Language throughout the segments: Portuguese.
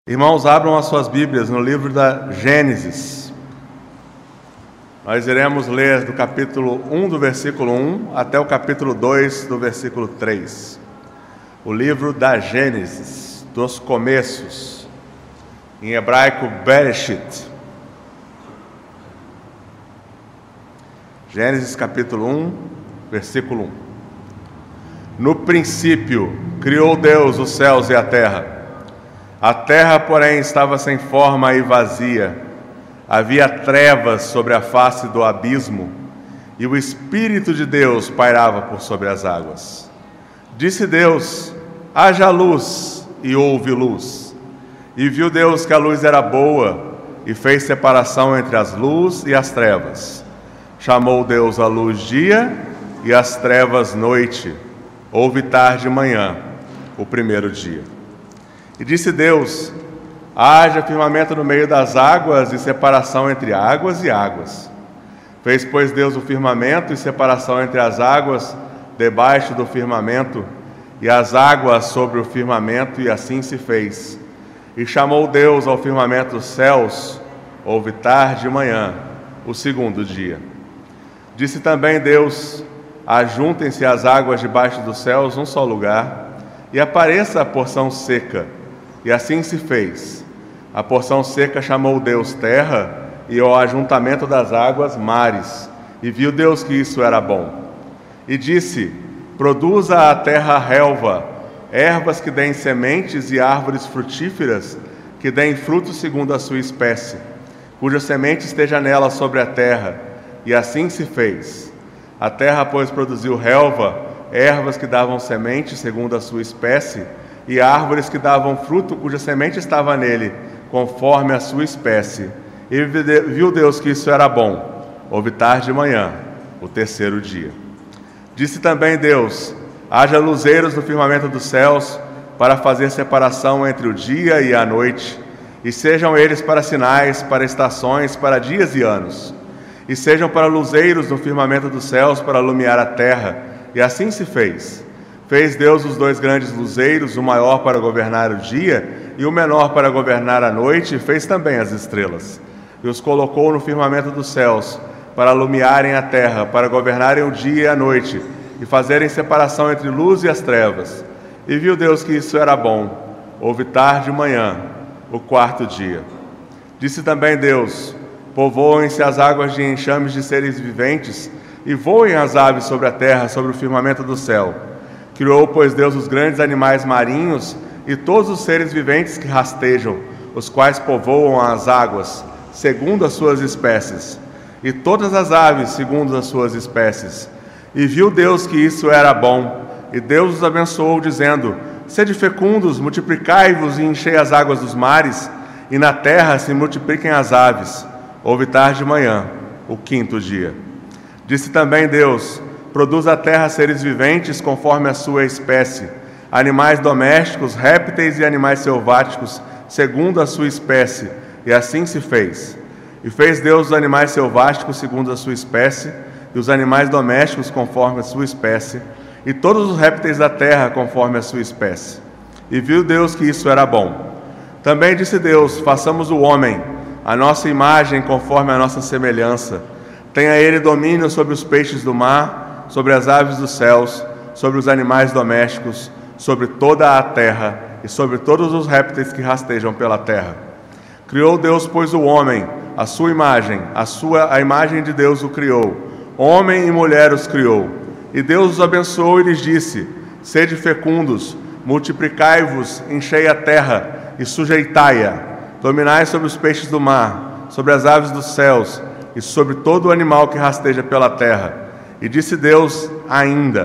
Irmãos, abram as suas Bíblias no livro da Gênesis. Nós iremos ler do capítulo 1 do versículo 1 até o capítulo 2 do versículo 3. O livro da Gênesis, dos começos, em hebraico Bereshit. Gênesis capítulo 1, versículo 1. No princípio, criou Deus os céus e a terra. A terra, porém, estava sem forma e vazia. Havia trevas sobre a face do abismo, e o Espírito de Deus pairava por sobre as águas. Disse Deus: haja luz, e houve luz. E viu Deus que a luz era boa, e fez separação entre as luzes e as trevas. Chamou Deus a luz dia, e as trevas noite. Houve tarde e manhã, o primeiro dia. E disse Deus: haja firmamento no meio das águas e separação entre águas e águas. Fez, pois, Deus o firmamento e separação entre as águas debaixo do firmamento e as águas sobre o firmamento, e assim se fez. E chamou Deus ao firmamento os céus. Houve tarde e manhã, o segundo dia. Disse também Deus: ajuntem-se as águas debaixo dos céus num só lugar, e apareça a porção seca. E assim se fez. A porção seca chamou Deus terra, e ao ajuntamento das águas mares. E viu Deus que isso era bom. E disse: produza a terra relva, ervas que deem sementes e árvores frutíferas, que deem frutos segundo a sua espécie, cuja semente esteja nela sobre a terra. E assim se fez. A terra, pois, produziu relva, ervas que davam semente segundo a sua espécie, e árvores que davam fruto cuja semente estava nele, conforme a sua espécie. E viu Deus que isso era bom. Houve tarde e manhã, o terceiro dia. Disse também Deus: haja luzeiros no firmamento dos céus, para fazer separação entre o dia e a noite, e sejam eles para sinais, para estações, para dias e anos. E sejam para luzeiros no firmamento dos céus, para iluminar a terra. E assim se fez. Fez Deus os dois grandes luzeiros, o maior para governar o dia e o menor para governar a noite, e fez também as estrelas. E os colocou no firmamento dos céus, para iluminarem a terra, para governarem o dia e a noite, e fazerem separação entre luz e as trevas. E viu Deus que isso era bom. Houve tarde e manhã, o quarto dia. Disse também Deus: povoem-se as águas de enxames de seres viventes, e voem as aves sobre a terra, sobre o firmamento do céu. Criou, pois, Deus os grandes animais marinhos e todos os seres viventes que rastejam, os quais povoam as águas, segundo as suas espécies, e todas as aves, segundo as suas espécies. E viu Deus que isso era bom, e Deus os abençoou, dizendo: sede fecundos, multiplicai-vos e enchei as águas dos mares, e na terra se multipliquem as aves. Houve tarde e manhã, o quinto dia. Disse também Deus: produz a terra seres viventes conforme a sua espécie, animais domésticos, répteis e animais selváticos, segundo a sua espécie. E assim se fez. E fez Deus os animais selváticos segundo a sua espécie, e os animais domésticos conforme a sua espécie, e todos os répteis da terra conforme a sua espécie. E viu Deus que isso era bom. Também disse Deus: façamos o homem, a nossa imagem conforme a nossa semelhança. Tenha ele domínio sobre os peixes do mar, sobre as aves dos céus, sobre os animais domésticos, sobre toda a terra e sobre todos os répteis que rastejam pela terra. Criou Deus, pois, o homem, a sua imagem, a imagem de Deus o criou. Homem e mulher os criou. E Deus os abençoou e lhes disse: sede fecundos, multiplicai-vos, enchei a terra e sujeitai-a. Dominai sobre os peixes do mar, sobre as aves dos céus e sobre todo o animal que rasteja pela terra. E disse Deus ainda: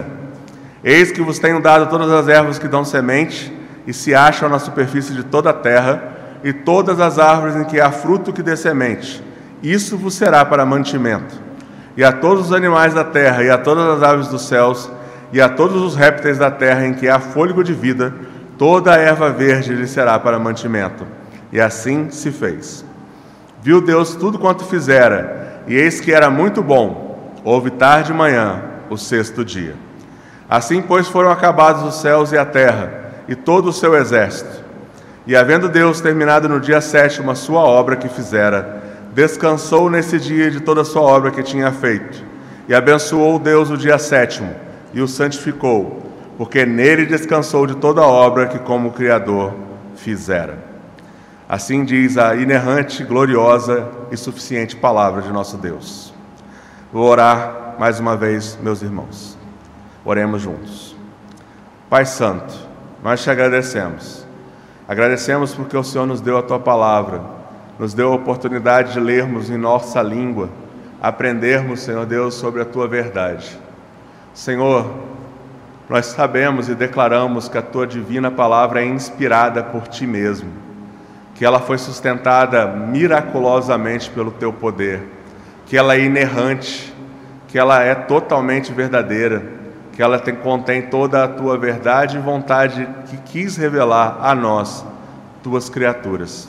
eis que vos tenho dado todas as ervas que dão semente e se acham na superfície de toda a terra, e todas as árvores em que há fruto que dê semente. Isso vos será para mantimento. E a todos os animais da terra, e a todas as aves dos céus, e a todos os répteis da terra em que há fôlego de vida, toda a erva verde lhe será para mantimento. E assim se fez. Viu Deus tudo quanto fizera, e eis que era muito bom. Houve tarde e manhã, o sexto dia. Assim, pois, foram acabados os céus e a terra, e todo o seu exército. E havendo Deus terminado no dia 7º a sua obra que fizera, descansou nesse dia de toda a sua obra que tinha feito. E abençoou Deus o dia 7º e o santificou, porque nele descansou de toda a obra que como Criador fizera. Assim diz a inerrante, gloriosa e suficiente palavra de nosso Deus. Vou orar mais uma vez, meus irmãos. Oremos juntos. Pai Santo, nós te agradecemos. Agradecemos porque o Senhor nos deu a Tua palavra, nos deu a oportunidade de lermos em nossa língua, aprendermos, Senhor Deus, sobre a Tua verdade. Senhor, nós sabemos e declaramos que a Tua divina palavra é inspirada por Ti mesmo, que ela foi sustentada miraculosamente pelo Teu poder, que ela é inerrante, que ela é totalmente verdadeira, que ela contém toda a Tua verdade e vontade que quis revelar a nós, Tuas criaturas.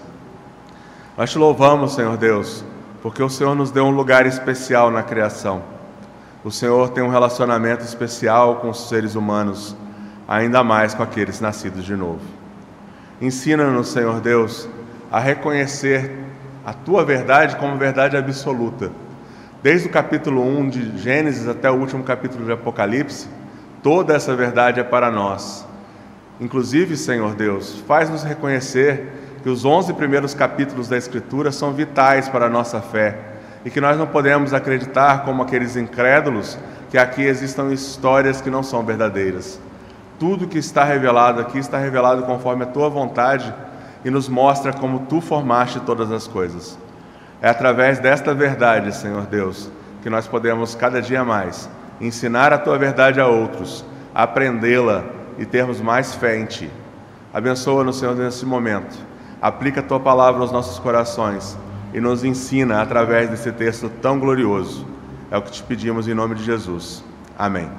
Nós Te louvamos, Senhor Deus, porque o Senhor nos deu um lugar especial na criação. O Senhor tem um relacionamento especial com os seres humanos, ainda mais com aqueles nascidos de novo. Ensina-nos, Senhor Deus, a reconhecer a Tua verdade como verdade absoluta. Desde o capítulo 1 de Gênesis até o último capítulo de Apocalipse, toda essa verdade é para nós. Inclusive, Senhor Deus, faz-nos reconhecer que os 11 primeiros capítulos da Escritura são vitais para a nossa fé e que nós não podemos acreditar como aqueles incrédulos que aqui existam histórias que não são verdadeiras. Tudo que está revelado aqui está revelado conforme a Tua vontade e nos mostra como Tu formaste todas as coisas. É através desta verdade, Senhor Deus, que nós podemos cada dia mais ensinar a Tua verdade a outros, aprendê-la e termos mais fé em Ti. Abençoa-nos, Senhor, nesse momento. Aplica a Tua palavra aos nossos corações e nos ensina através desse texto tão glorioso. É o que Te pedimos em nome de Jesus. Amém.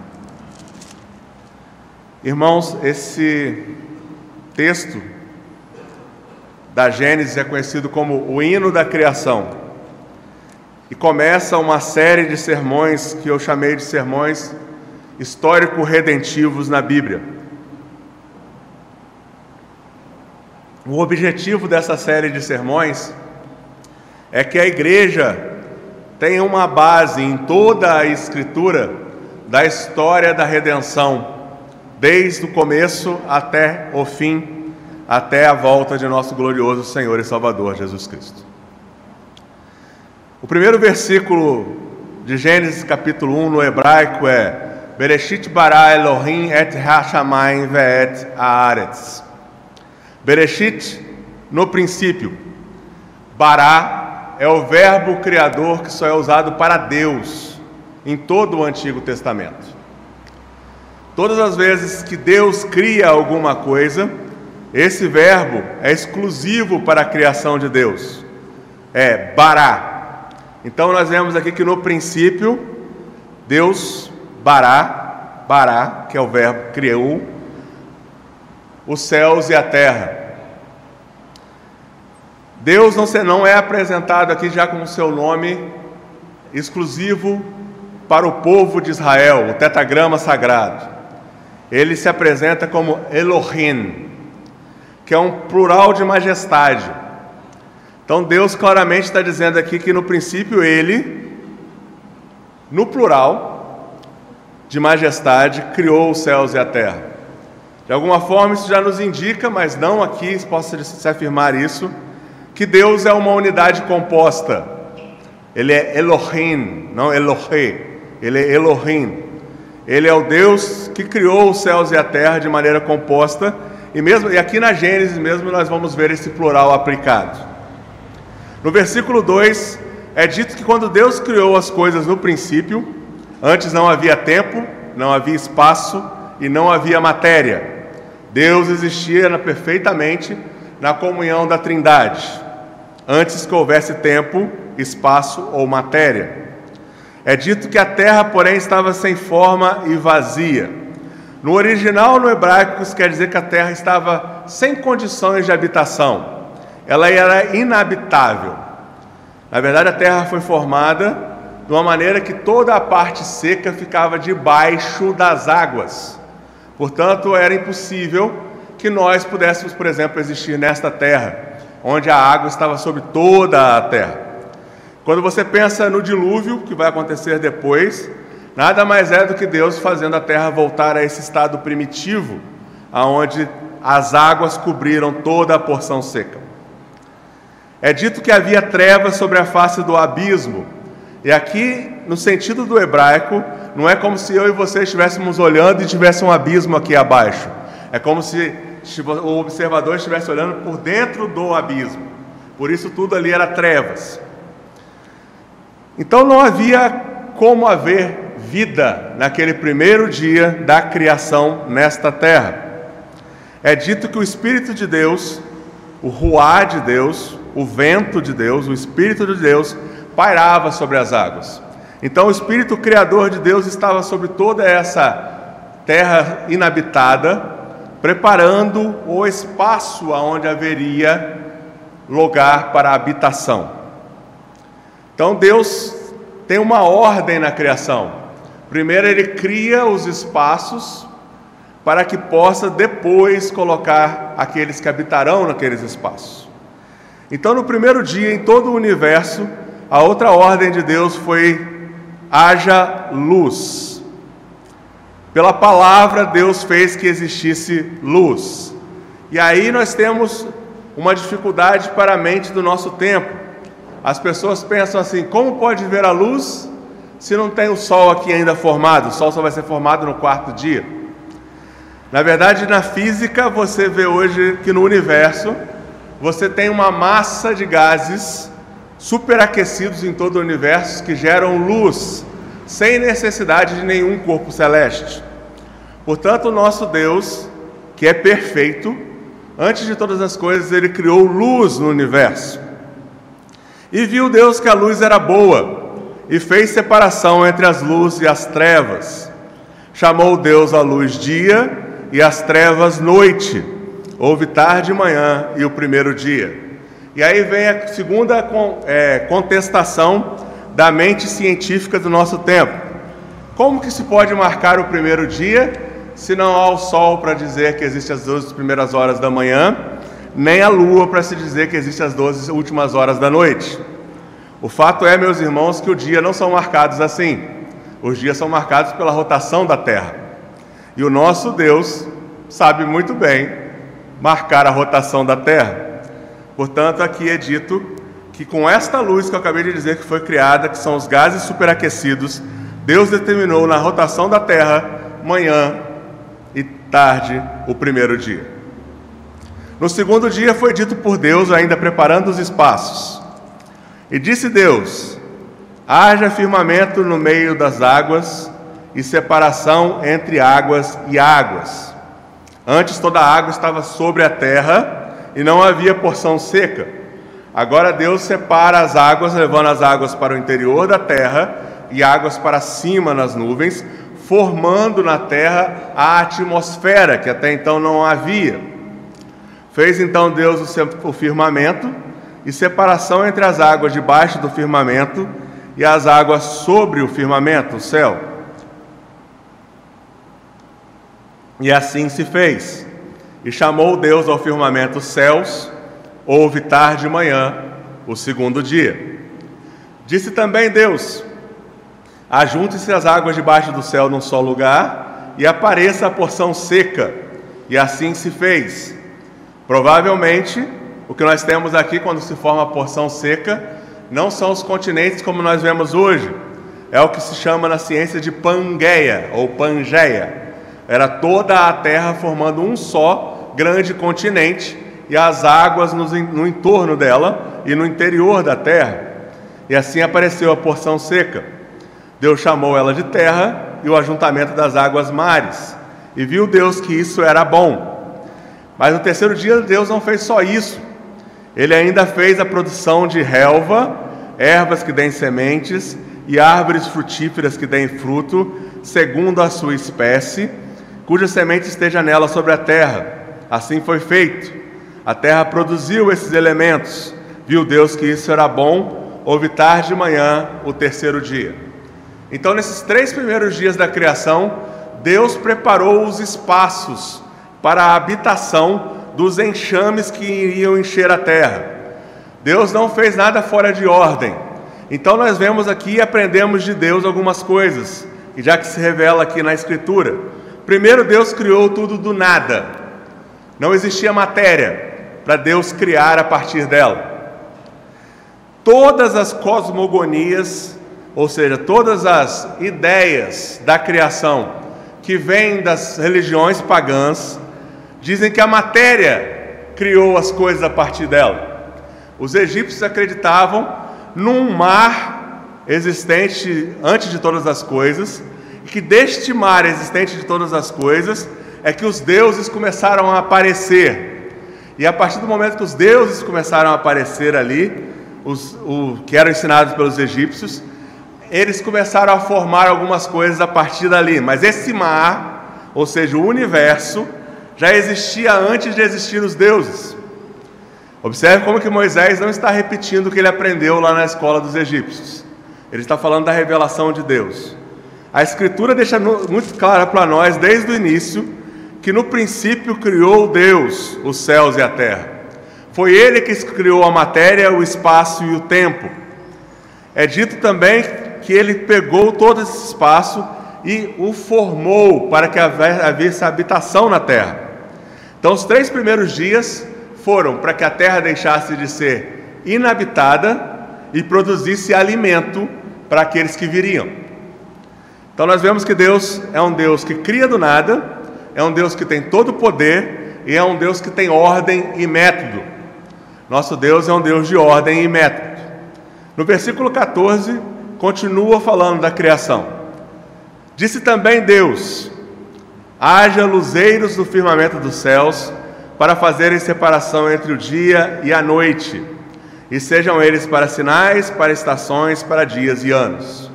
Irmãos, esse texto da Gênesis é conhecido como o hino da criação e começa uma série de sermões que eu chamei de sermões histórico-redentivos na Bíblia. O objetivo dessa série de sermões é que a igreja tenha uma base em toda a Escritura da história da redenção, desde o começo até o fim, até a volta de nosso glorioso Senhor e Salvador Jesus Cristo. O primeiro versículo de Gênesis capítulo 1 no hebraico é Bereshit bara Elohim et hashamayim ve'et haaretz. Bereshit, no princípio. Bará é o verbo criador que só é usado para Deus em todo o Antigo Testamento. Todas as vezes que Deus cria alguma coisa, esse verbo é exclusivo para a criação de Deus. É bará. Então nós vemos aqui que no princípio, Deus bará, que é o verbo, criou os céus e a terra. Deus não é apresentado aqui já com o seu nome exclusivo para o povo de Israel, o tetragrama sagrado. Ele se apresenta como Elohim, que é um plural de majestade. Então Deus claramente está dizendo aqui que no princípio Ele, no plural de majestade, criou os céus e a terra. De alguma forma isso já nos indica, mas não aqui possa se afirmar isso, que Deus é uma unidade composta. Ele é Elohim, não Elohê. Ele é Elohim. Ele é o Deus que criou os céus e a terra de maneira composta. E aqui na Gênesis mesmo nós vamos ver esse plural aplicado. No versículo 2 é dito que quando Deus criou as coisas no princípio, antes não havia tempo, não havia espaço e não havia matéria. Deus existia perfeitamente na comunhão da Trindade, antes que houvesse tempo, espaço ou matéria. É dito que a terra, porém, estava sem forma e vazia. No original, no hebraico, isso quer dizer que a terra estava sem condições de habitação. Ela era inabitável. Na verdade, a terra foi formada de uma maneira que toda a parte seca ficava debaixo das águas. Portanto, era impossível que nós pudéssemos, por exemplo, existir nesta terra, onde a água estava sobre toda a terra. Quando você pensa no dilúvio, que vai acontecer depois, nada mais é do que Deus fazendo a terra voltar a esse estado primitivo, onde as águas cobriram toda a porção seca. É dito que havia trevas sobre a face do abismo, e aqui, no sentido do hebraico, não é como se eu e você estivéssemos olhando e tivesse um abismo aqui abaixo. É como se o observador estivesse olhando por dentro do abismo. Por isso tudo ali era trevas. Então não havia como haver vida naquele primeiro dia da criação nesta terra. É dito que o Espírito de Deus, o ruá de Deus, o vento de Deus, o Espírito de Deus, pairava sobre as águas. Então o Espírito Criador de Deus estava sobre toda essa terra inabitada, preparando o espaço onde haveria lugar para a habitação. Então Deus tem uma ordem na criação. Primeiro Ele cria os espaços para que possa depois colocar aqueles que habitarão naqueles espaços. Então no primeiro dia, em todo o universo, a outra ordem de Deus foi: haja luz. Pela palavra, Deus fez que existisse luz. E aí nós temos uma dificuldade para a mente do nosso tempo. As pessoas pensam assim: como pode ver a luz se não tem o sol aqui ainda formado? O sol só vai ser formado no quarto dia. Na verdade, na física, você vê hoje que no universo você tem uma massa de gases superaquecidos em todo o universo que geram luz, sem necessidade de nenhum corpo celeste. Portanto, o nosso Deus, que é perfeito, antes de todas as coisas, Ele criou luz no universo. E viu Deus que a luz era boa, e fez separação entre as luzes e as trevas. Chamou Deus a luz dia, e as trevas noite. Houve tarde e manhã, e o primeiro dia. E aí vem a segunda contestação da mente científica do nosso tempo. Como que se pode marcar o primeiro dia, se não há o sol para dizer que existem as 12 primeiras horas da manhã, nem a lua para se dizer que existem as 12 últimas horas da noite? O fato é, meus irmãos, que o dia não são marcados assim. Os dias são marcados pela rotação da Terra. E o nosso Deus sabe muito bem marcar a rotação da Terra. Portanto, aqui é dito que com esta luz que eu acabei de dizer que foi criada, que são os gases superaquecidos, Deus determinou na rotação da Terra, manhã e tarde, o primeiro dia. No segundo dia foi dito por Deus, ainda preparando os espaços. E disse Deus: haja firmamento no meio das águas e separação entre águas e águas. Antes toda a água estava sobre a terra e não havia porção seca. Agora Deus separa as águas, levando as águas para o interior da terra e águas para cima nas nuvens, formando na terra a atmosfera, que até então não havia. Fez então Deus o firmamento e separação entre as águas debaixo do firmamento e as águas sobre o firmamento, o céu. E assim se fez. E chamou Deus ao firmamento céus. Houve tarde e manhã, o segundo dia. Disse também Deus: ajunte-se as águas debaixo do céu num só lugar, e apareça a porção seca. E assim se fez. Provavelmente, o que nós temos aqui quando se forma a porção seca, não são os continentes como nós vemos hoje. É o que se chama na ciência de Pangeia, ou Pangeia. Era toda a terra formando um só grande continente, e as águas no entorno dela e no interior da terra. E assim apareceu a porção seca. Deus chamou ela de terra e o ajuntamento das águas mares. E viu Deus que isso era bom. Mas no terceiro dia Deus não fez só isso. Ele ainda fez a produção de relva, ervas que deem sementes e árvores frutíferas que deem fruto, segundo a sua espécie, cuja semente esteja nela sobre a terra. Assim foi feito. A terra produziu esses elementos. Viu Deus que isso era bom. Houve tarde e manhã, o terceiro dia. Então, nesses 3 primeiros dias da criação, Deus preparou os espaços para a habitação dos enxames que iriam encher a terra. Deus não fez nada fora de ordem. Então nós vemos aqui e aprendemos de Deus algumas coisas, e já que se revela aqui na Escritura. Primeiro, Deus criou tudo do nada. Não existia matéria para Deus criar a partir dela. Todas as cosmogonias, ou seja, todas as ideias da criação que vêm das religiões pagãs, dizem que a matéria criou as coisas a partir dela. Os egípcios acreditavam num mar existente antes de todas as coisas, e que deste mar existente de todas as coisas é que os deuses começaram a aparecer. E a partir do momento que os deuses começaram a aparecer ali, que eram ensinados pelos egípcios, eles começaram a formar algumas coisas a partir dali. Mas esse mar, ou seja, o universo, já existia antes de existir os deuses. Observe como que Moisés não está repetindo o que ele aprendeu lá na escola dos egípcios. Ele está falando da revelação de Deus. A Escritura deixa muito claro para nós, desde o início, que no princípio criou Deus os céus e a terra. Foi Ele que criou a matéria, o espaço e o tempo. É dito também que Ele pegou todo esse espaço e o formou para que houvesse habitação na terra. Então, os 3 primeiros dias foram para que a terra deixasse de ser inabitada e produzisse alimento para aqueles que viriam. Então nós vemos que Deus é um Deus que cria do nada, é um Deus que tem todo o poder e é um Deus que tem ordem e método. Nosso Deus é um Deus de ordem e método. No versículo 14, continua falando da criação. Disse também Deus: haja luzeiros no firmamento dos céus, para fazerem separação entre o dia e a noite, e sejam eles para sinais, para estações, para dias e anos.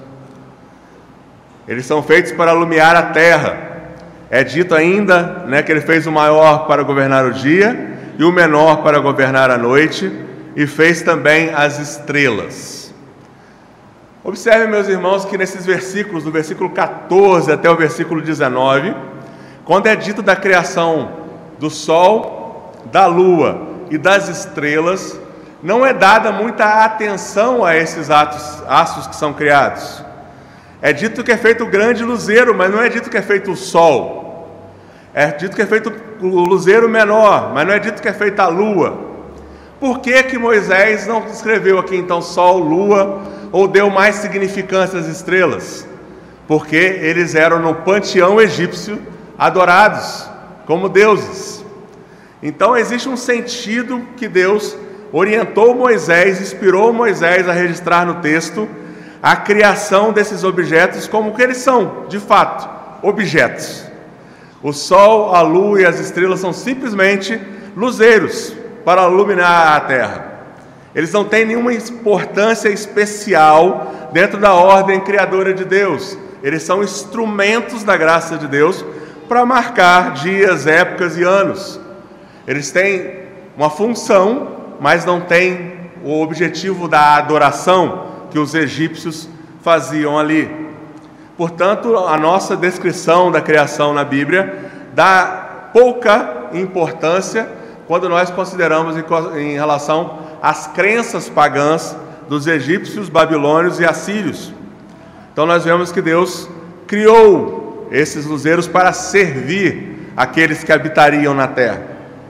Eles são feitos para iluminar a terra. É dito ainda, que ele fez o maior para governar o dia e o menor para governar a noite, e fez também as estrelas. Observe, meus irmãos, que nesses versículos, do versículo 14 até o versículo 19, quando é dito da criação do sol, da lua e das estrelas, não é dada muita atenção a esses astros que são criados. É dito que é feito o grande luzeiro, mas não é dito que é feito o sol. É dito que é feito o luzeiro menor, mas não é dito que é feita a lua. Por que Moisés não escreveu aqui então sol, lua, ou deu mais significância às estrelas? Porque eles eram no panteão egípcio adorados como deuses. Então existe um sentido que Deus orientou Moisés, inspirou Moisés a registrar no texto a criação desses objetos como que eles são, de fato, objetos. O sol, a lua e as estrelas são simplesmente luzeiros para iluminar a terra. Eles não têm nenhuma importância especial dentro da ordem criadora de Deus. Eles são instrumentos da graça de Deus para marcar dias, épocas e anos. Eles têm uma função, mas não têm o objetivo da adoração que os egípcios faziam ali. Portanto, a nossa descrição da criação na Bíblia dá pouca importância quando nós consideramos em relação às crenças pagãs dos egípcios, babilônios e assírios. Então nós vemos que Deus criou esses luzeiros para servir aqueles que habitariam na terra.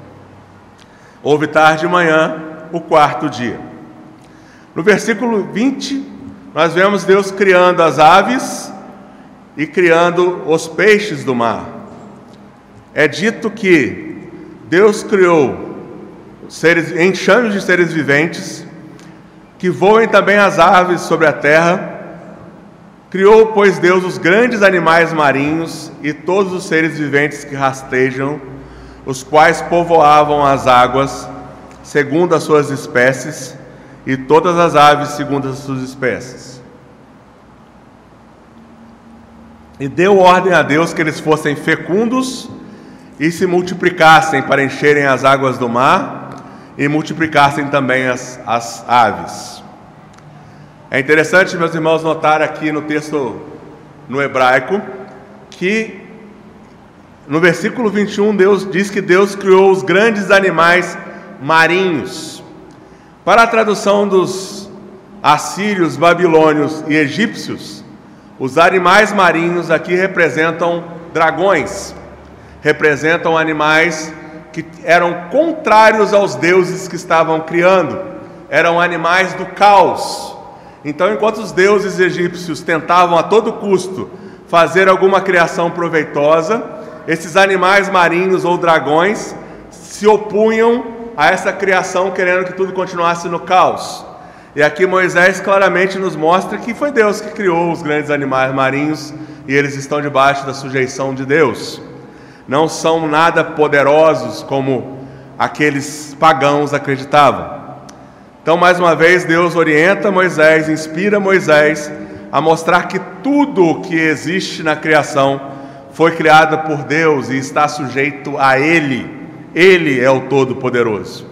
Houve tarde e manhã, o 4º dia. No versículo 20, nós vemos Deus criando as aves e criando os peixes do mar. É dito que Deus criou enxames de seres viventes, que voem também as aves sobre a terra. Criou, pois, Deus os grandes animais marinhos e todos os seres viventes que rastejam, os quais povoavam as águas, segundo as suas espécies, e todas as aves segundo as suas espécies. E deu ordem a Deus que eles fossem fecundos e se multiplicassem para encherem as águas do mar e multiplicassem também as aves. É interessante, meus irmãos, notar aqui no texto no hebraico que No versículo 21, Deus diz que Deus criou os grandes animais marinhos. Para a tradução dos assírios, babilônios e egípcios, os animais marinhos aqui representam dragões, representam animais que eram contrários aos deuses que estavam criando, eram animais do caos. Então, enquanto os deuses egípcios tentavam a todo custo fazer alguma criação proveitosa, esses animais marinhos ou dragões se opunham a essa criação, querendo que tudo continuasse no caos. E aqui Moisés claramente nos mostra que foi Deus que criou os grandes animais marinhos e eles estão debaixo da sujeição de Deus. Não são nada poderosos como aqueles pagãos acreditavam. Então, mais uma vez, Deus orienta Moisés, inspira Moisés a mostrar que tudo o que existe na criação foi criado por Deus e está sujeito a Ele. Ele é o Todo-Poderoso.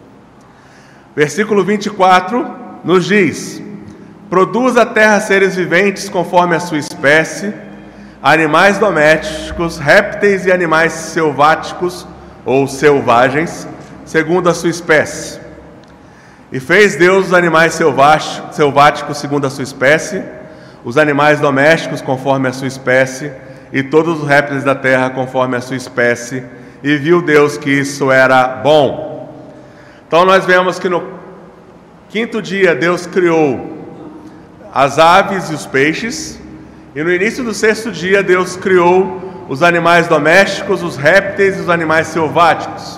Versículo 24 nos diz: produz a terra seres viventes conforme a sua espécie, animais domésticos, répteis e animais selváticos ou selvagens, segundo a sua espécie. E fez Deus os animais selváticos segundo a sua espécie, os animais domésticos conforme a sua espécie, e todos os répteis da terra conforme a sua espécie, e viu Deus que isso era bom. Então nós vemos que no quinto dia Deus criou as aves e os peixes, e no início do sexto dia Deus criou os animais domésticos, os répteis e os animais selváticos.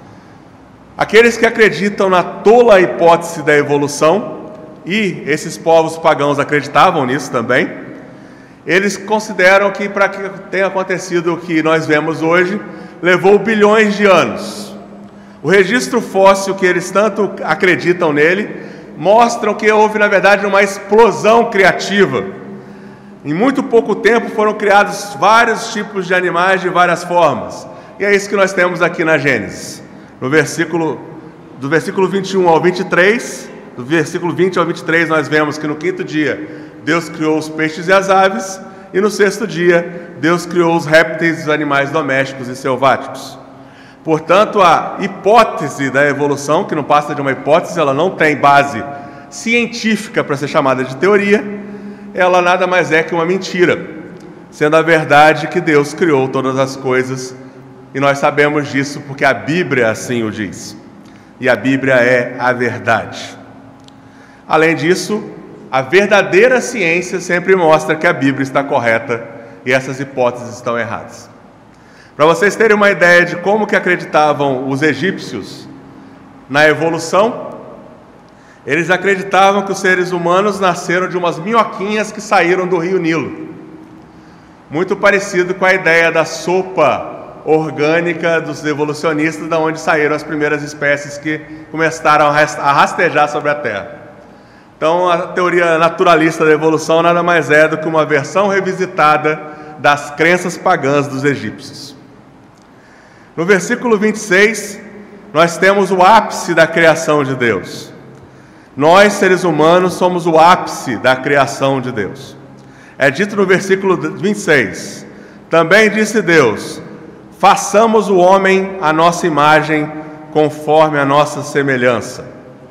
Aqueles que acreditam na tola hipótese da evolução, e esses povos pagãos acreditavam nisso também, eles consideram que para que tenha acontecido o que nós vemos hoje, levou bilhões de anos. O registro fóssil que eles tanto acreditam nele, mostram que houve na verdade uma explosão criativa. Em muito pouco tempo foram criados vários tipos de animais de várias formas. E é isso que nós temos aqui na Gênesis. Do versículo 21 ao 23, do versículo 20 ao 23, nós vemos que no quinto dia Deus criou os peixes e as aves, e no sexto dia Deus criou os répteis e os animais domésticos e selváticos. Portanto, a hipótese da evolução, que não passa de uma hipótese, ela não tem base científica para ser chamada de teoria, ela nada mais é que uma mentira, sendo a verdade que Deus criou todas as coisas. E nós sabemos disso porque a Bíblia assim o diz. E a Bíblia é a verdade. Além disso, a verdadeira ciência sempre mostra que a Bíblia está correta e essas hipóteses estão erradas. Para vocês terem uma ideia de como que acreditavam os egípcios na evolução, eles acreditavam que os seres humanos nasceram de umas minhoquinhas que saíram do rio Nilo. Muito parecido com a ideia da sopa orgânica dos evolucionistas, da onde saíram as primeiras espécies que começaram a rastejar sobre a Terra. Então, a teoria naturalista da evolução nada mais é do que uma versão revisitada das crenças pagãs dos egípcios. No versículo 26, nós temos o ápice da criação de Deus. Nós, seres humanos, somos o ápice da criação de Deus. É dito no versículo 26, também disse Deus: façamos o homem à nossa imagem, conforme a nossa semelhança.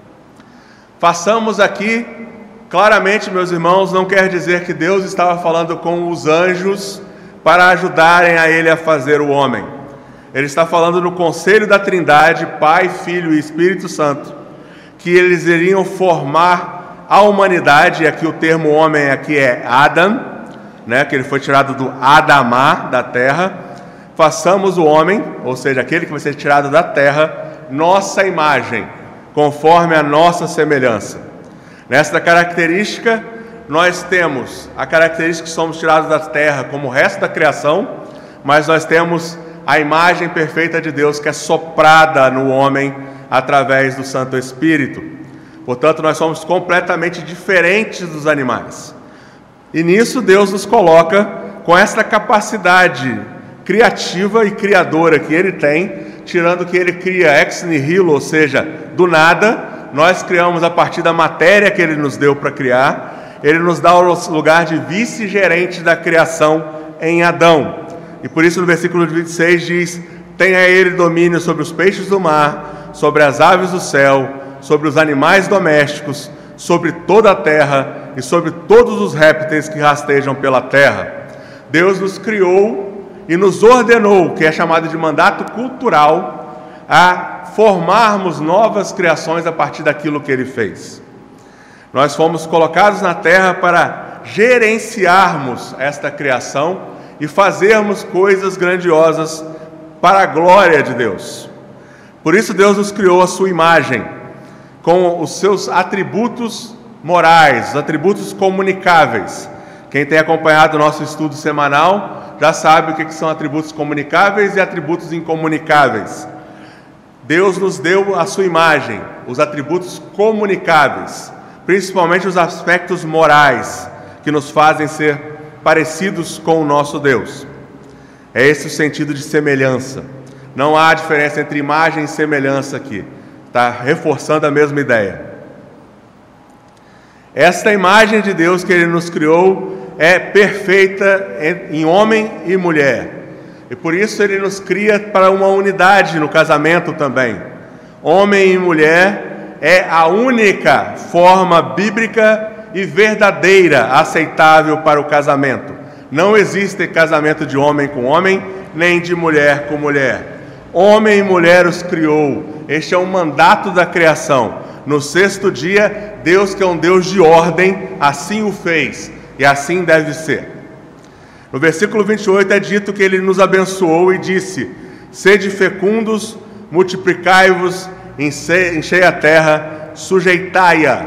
Façamos aqui, claramente, meus irmãos, não quer dizer que Deus estava falando com os anjos para ajudarem a ele a fazer o homem. Ele está falando no conselho da Trindade, Pai, Filho e Espírito Santo, que eles iriam formar a humanidade, e aqui o termo homem aqui é Adam, né, que ele foi tirado do Adamá, da terra. Façamos o homem, ou seja, aquele que vai ser tirado da terra, nossa imagem, conforme a nossa semelhança. Nesta característica, nós temos a característica que somos tirados da terra como o resto da criação, mas nós temos a imagem perfeita de Deus que é soprada no homem através do Santo Espírito. Portanto, nós somos completamente diferentes dos animais. E nisso Deus nos coloca com essa capacidade criativa e criadora que Ele tem, tirando que Ele cria ex nihilo, ou seja, do nada. Nós criamos a partir da matéria que Ele nos deu para criar. Ele nos dá o lugar de vice-gerente da criação em Adão. E por isso no versículo 26 diz: tenha ele domínio sobre os peixes do mar, sobre as aves do céu, sobre os animais domésticos, sobre toda a terra e sobre todos os répteis que rastejam pela terra. Deus nos criou e nos ordenou, que é chamado de mandato cultural, a formarmos novas criações a partir daquilo que Ele fez. Nós fomos colocados na terra para gerenciarmos esta criação e fazermos coisas grandiosas para a glória de Deus. Por isso Deus nos criou à sua imagem, com os seus atributos morais, os atributos comunicáveis. Quem tem acompanhado o nosso estudo semanal já sabe o que são atributos comunicáveis e atributos incomunicáveis. Deus nos deu a sua imagem, os atributos comunicáveis, principalmente os aspectos morais, que nos fazem ser parecidos com o nosso Deus. É esse o sentido de semelhança. Não há diferença entre imagem e semelhança aqui. Está reforçando a mesma ideia. Esta imagem de Deus que Ele nos criou é perfeita em homem e mulher. E por isso Ele nos cria para uma unidade no casamento também. Homem e mulher é a única forma bíblica e verdadeira aceitável para o casamento. Não existe casamento de homem com homem, nem de mulher com mulher. Homem e mulher os criou. Este é um mandato da criação. No sexto dia, Deus, que é um Deus de ordem, assim o fez, e assim deve ser. No versículo 28 é dito que Ele nos abençoou e disse: sede fecundos, multiplicai-vos, enchei a terra, sujeitai-a.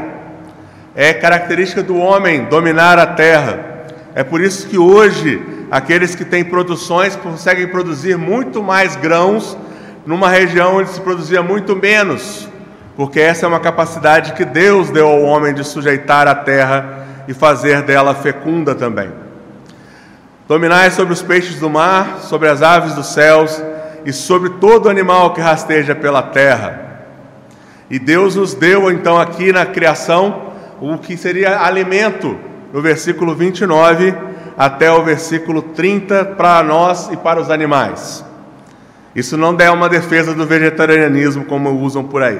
É característica do homem dominar a terra. É por isso que hoje aqueles que têm produções conseguem produzir muito mais grãos numa região onde se produzia muito menos, porque essa é uma capacidade que Deus deu ao homem de sujeitar a terra e fazer dela fecunda também. Dominai sobre os peixes do mar, sobre as aves dos céus e sobre todo animal que rasteja pela terra. E Deus nos deu então aqui na criação o que seria alimento, no versículo 29 até o versículo 30, para nós e para os animais. Isso não é uma defesa do vegetarianismo, como usam por aí.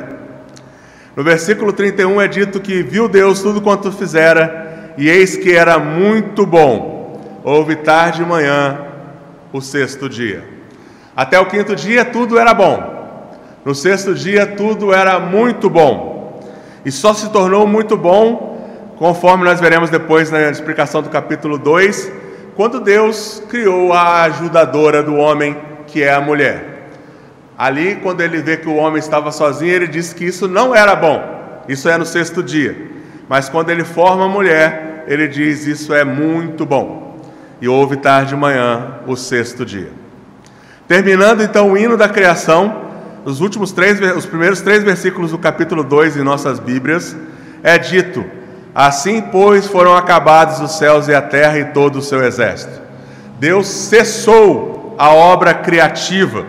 No versículo 31 é dito que viu Deus tudo quanto fizera, e eis que era muito bom. Houve tarde e manhã o sexto dia. Até o quinto dia tudo era bom. No sexto dia tudo era muito bom. E só se tornou muito bom, conforme nós veremos depois na explicação do capítulo 2, quando Deus criou a ajudadora do homem, que é a mulher. Ali, quando Ele vê que o homem estava sozinho, Ele disse que isso não era bom. Isso é no sexto dia. Mas quando Ele forma a mulher, Ele diz: isso é muito bom. E houve tarde e manhã o sexto dia. Terminando então o hino da criação, os primeiros 3 versículos do capítulo 2 em nossas Bíblias, é dito: assim, pois, foram acabados os céus e a terra e todo o seu exército. Deus cessou a obra criativa.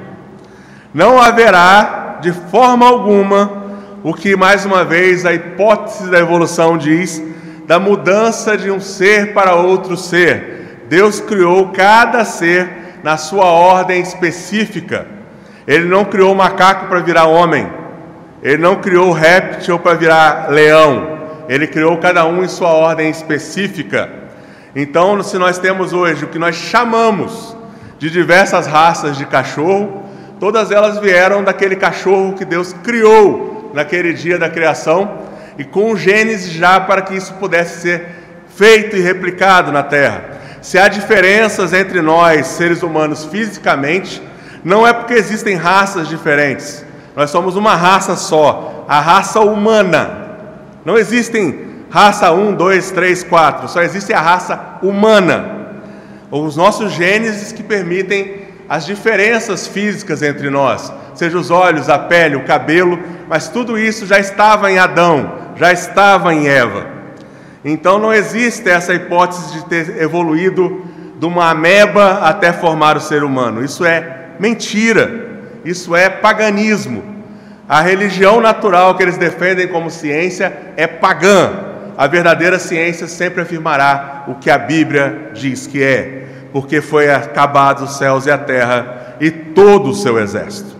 Não haverá, de forma alguma, o que, mais uma vez, a hipótese da evolução diz, da mudança de um ser para outro ser. Deus criou cada ser na sua ordem específica. Ele não criou macaco para virar homem. Ele não criou réptil para virar leão. Ele criou cada um em sua ordem específica. Então, se nós temos hoje o que nós chamamos de diversas raças de cachorro, todas elas vieram daquele cachorro que Deus criou naquele dia da criação, e com Gênesis já para que isso pudesse ser feito e replicado na terra. Se há diferenças entre nós, seres humanos, fisicamente, não é porque existem raças diferentes. Nós somos uma raça só, a raça humana. Não existem raça 1, 2, 3, 4, só existe a raça humana. Os nossos genes que permitem as diferenças físicas entre nós, seja os olhos, a pele, o cabelo, mas tudo isso já estava em Adão, já estava em Eva. Então não existe essa hipótese de ter evoluído de uma ameba até formar o ser humano. Isso é mentira, isso é paganismo. A religião natural que eles defendem como ciência é pagã. A verdadeira ciência sempre afirmará o que a Bíblia diz que é. porque foi acabado os céus e a terra e todo o seu exército.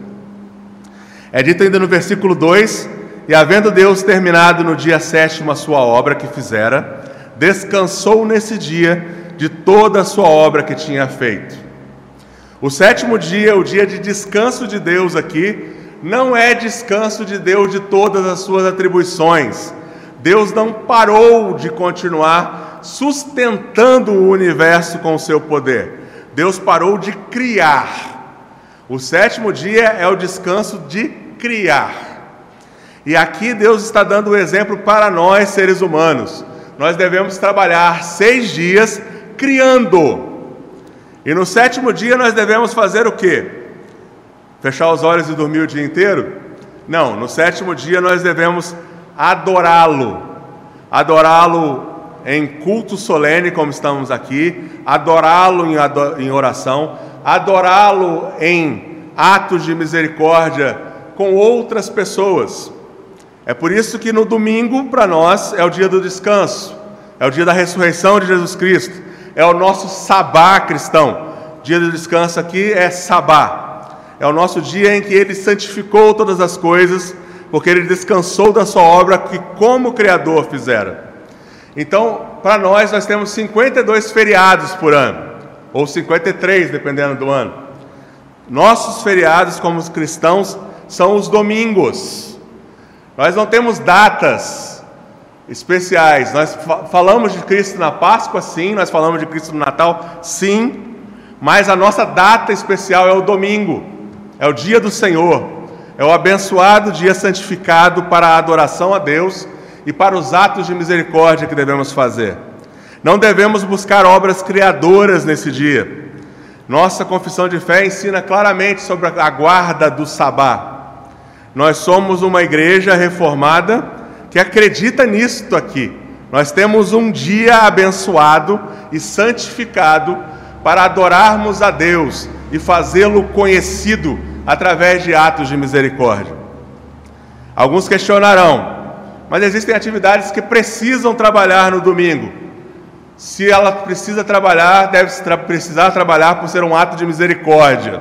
É dito ainda no versículo 2: e havendo Deus terminado no dia 7º a sua obra que fizera, descansou nesse dia de toda a sua obra que tinha feito. O 7º dia, o dia de descanso de Deus aqui, não é descanso de Deus de todas as suas atribuições. Deus não parou de continuar sustentando o universo com o seu poder. Deus parou de criar. O 7º dia é o descanso de criar. E aqui Deus está dando o exemplo para nós, seres humanos. Nós devemos trabalhar 6 dias criando. E no 7º dia nós devemos fazer o quê? Fechar os olhos e dormir o dia inteiro? Não, no 7º dia nós devemos adorá-lo. Adorá-lo em culto solene, como estamos aqui. Adorá-lo em oração. Adorá-lo em atos de misericórdia com outras pessoas. É por isso que no domingo, para nós, é o dia do descanso, é o dia da ressurreição de Jesus Cristo, é o nosso sabá cristão. Dia do descanso aqui é sabá, é o nosso dia em que Ele santificou todas as coisas, porque Ele descansou da sua obra que como Criador fizera. Então, para nós temos 52 feriados por ano, ou 53, dependendo do ano. Nossos feriados como cristãos são os domingos. Nós não temos datas especiais. Nós falamos de Cristo na Páscoa, sim. Nós falamos de Cristo no Natal, sim. Mas a nossa data especial é o domingo. É o dia do Senhor. É o abençoado dia santificado para a adoração a Deus e para os atos de misericórdia que devemos fazer. Não devemos buscar obras criadoras nesse dia. Nossa confissão de fé ensina claramente sobre a guarda do sabá. Nós somos uma igreja reformada que acredita nisto aqui. Nós temos um dia abençoado e santificado para adorarmos a Deus e fazê-lo conhecido através de atos de misericórdia. Alguns questionarão, mas existem atividades que precisam trabalhar no domingo. Se ela precisa trabalhar, deve precisar trabalhar por ser um ato de misericórdia.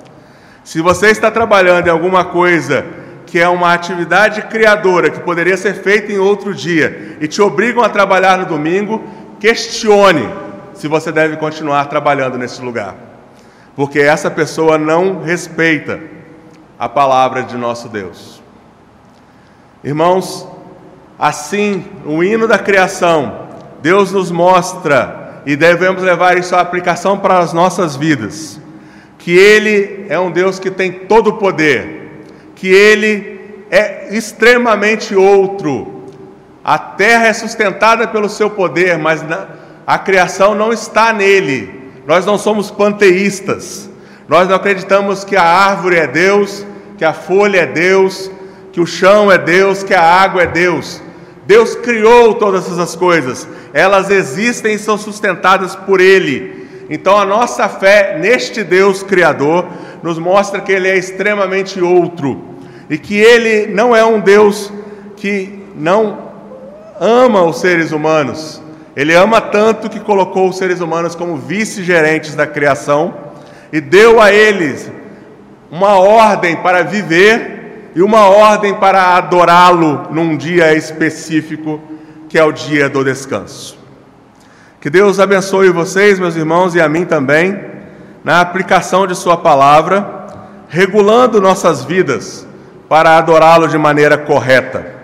Se você está trabalhando em alguma coisa que é uma atividade criadora, que poderia ser feita em outro dia, e te obrigam a trabalhar no domingo, questione se você deve continuar trabalhando nesse lugar. Porque essa pessoa não respeita a palavra de nosso Deus. Irmãos, assim, o hino da criação, Deus nos mostra, e devemos levar isso à aplicação para as nossas vidas, que Ele é um Deus que tem todo o poder, que Ele é extremamente outro. A terra é sustentada pelo seu poder, mas a criação não está nele. Nós não somos panteístas. Nós não acreditamos que a árvore é Deus, que a folha é Deus, que o chão é Deus, que a água é Deus. Deus criou todas essas coisas. Elas existem e são sustentadas por Ele. Então a nossa fé neste Deus Criador nos mostra que Ele é extremamente outro e que Ele não é um Deus que não ama os seres humanos. Ele ama tanto que colocou os seres humanos como vice-gerentes da criação e deu a eles uma ordem para viver e uma ordem para adorá-lo num dia específico, que é o dia do descanso. Que Deus abençoe vocês, meus irmãos, e a mim também, na aplicação de sua palavra, regulando nossas vidas para adorá-lo de maneira correta.